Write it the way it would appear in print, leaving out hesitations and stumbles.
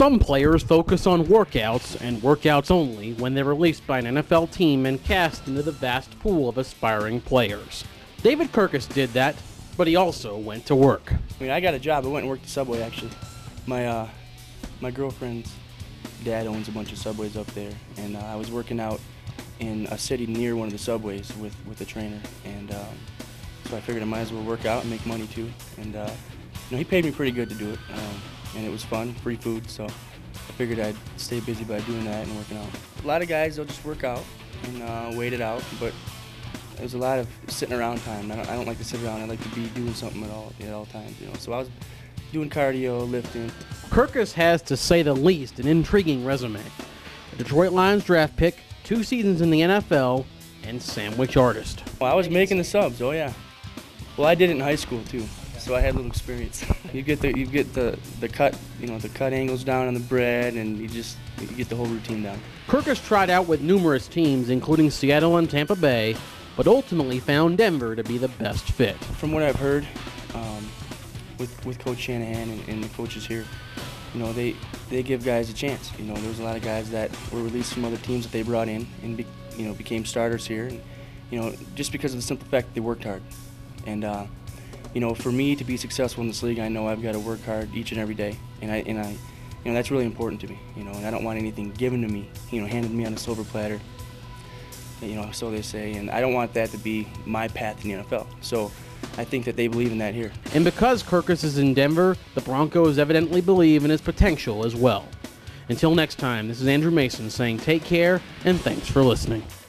Some players focus on workouts and workouts only when they're released by an NFL team and cast into the vast pool of aspiring players. David Kirkus did that, but he also went to work. I mean, I got a job. I went and worked at Subway, actually. My girlfriend's dad owns a bunch of Subways up there, and I was working out in a city near one of the Subways with a trainer, and so I figured I might as well work out and make money too. And he paid me pretty good to do it, and it was fun, free food, so I figured I'd stay busy by doing that and working out. A lot of guys, they'll just work out and wait it out, but there's a lot of sitting around time. I don't like to sit around. I like to be doing something at all times, So I was doing cardio, lifting. Kirkus has, to say the least, an intriguing resume. A Detroit Lions draft pick, 2 seasons in the NFL, and sandwich artist. Well, I was making the subs. Oh yeah. Well, I did it in high school too, so I had a little experience. you get the cut, the cut angles down on the bread, and you get the whole routine down. Kirkus tried out with numerous teams, including Seattle and Tampa Bay, but ultimately found Denver to be the best fit. From what I've heard, with Coach Shanahan and the coaches here, they give guys a chance. There's a lot of guys that were released from other teams that they brought in and became starters here, and just because of the simple fact that they worked hard. And for me to be successful in this league, I know I've got to work hard each and every day, and that's really important to me. And I don't want anything given to me, handed to me on a silver platter. So they say, and I don't want that to be my path in the NFL. So I think that they believe in that here. And because Kirkus is in Denver, the Broncos evidently believe in his potential as well. Until next time, this is Andrew Mason saying take care and thanks for listening.